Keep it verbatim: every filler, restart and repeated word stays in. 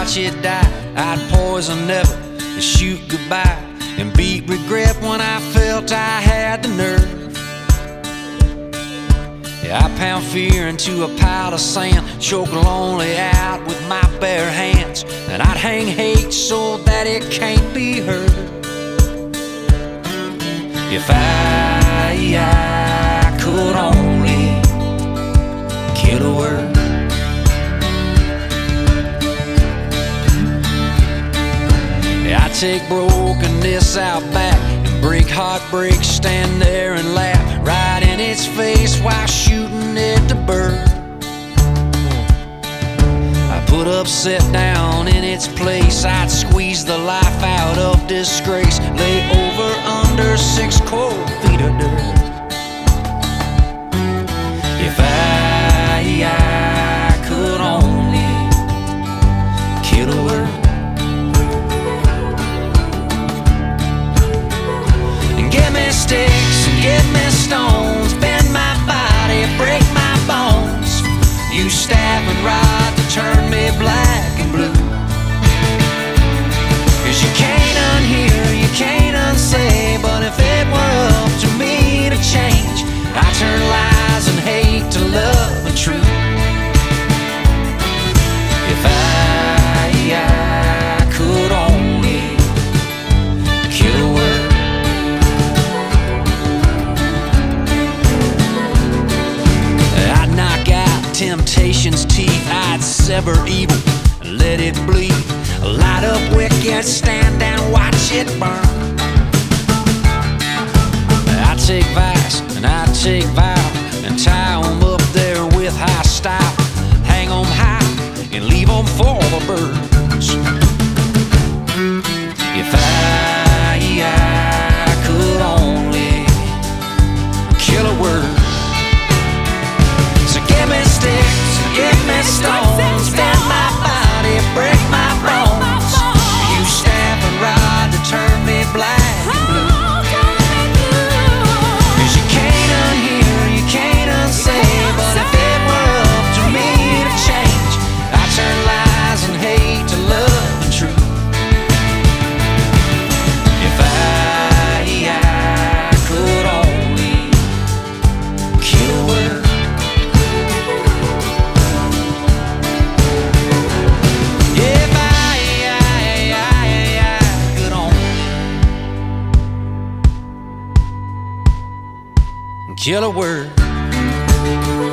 watch it die. I'd poison never and shoot goodbye and beat regret when I felt I had the nerve. Yeah, I pound fear into a pile of sand, choke lonely out with my bare hands, and I'd hang hate so that it can't be heard. If I, I could only kill a word. Yeah, I take brokenness out back and break heartbreak, stand there and laugh right in its face while shooting it to burn. I put upset down in its place, I'd squeeze the life out of disgrace, lay over under six cold feet of dirt. If I, I could only kill a word. And give me sticks and give me stones, bend my body, break my bones, use staff and rod to turn me black and blue. Cause you can't unhear, you can't unsay, but if it were up to me to change, I turn lies and hate to love and truth. If I, I could only kill a word. I'd knock out temptation's teeth, I'd sever evil and let it bleed, light up wicked, stand and watch it burn. I take vice and I take vow and tie them up there with high style, hang them high and leave them for the birds. If I, I could only kill a word. So give me sticks, give me stones, bend my body, break my bones, use staff and rod to turn me black and blue. Cause you can't unhear, you can't unsay, but if it were up to me to change, I turn lies and hate to love and truth. If I, I could only kill a word. If I, I, I, I could only kill a word.